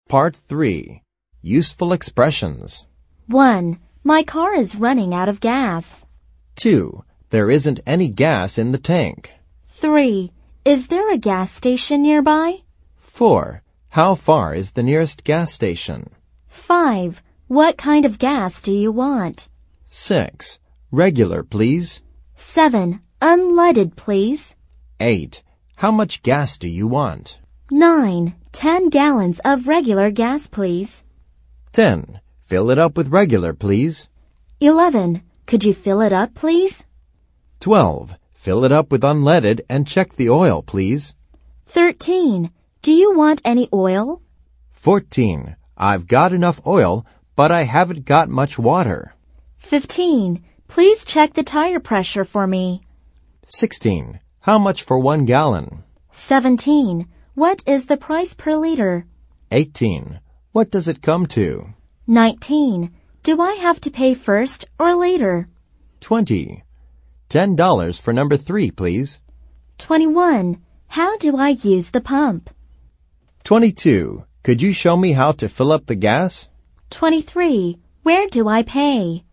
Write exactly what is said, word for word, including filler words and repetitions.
Part three. Useful expressions. one. My car is running out of gas. two. There isn't any gas in the tank. three. Is there a gas station nearby? four. How far is the nearest gas station? five. What kind of gas do you want? six. Regular, please. seven. Unleaded, please. eight. How much gas do you want? nine. ten gallons of regular gas, please. ten. Fill it up with regular, please. eleven. Could you fill it up, please? twelve. Fill it up with unleaded and check the oil, please. thirteen. Do you want any oil? fourteen. I've got enough oil, but I haven't got much water. fifteen. Please check the tire pressure for me. sixteen. How much for one gallon? seventeen. What is the price per liter? eighteen. What does it come to? nineteen. Do I have to pay first or later? twenty. ten dollars for number three, please. twenty-one. How do I use the pump? twenty-two. Could you show me how to fill up the gas? twenty-three. Where do I pay?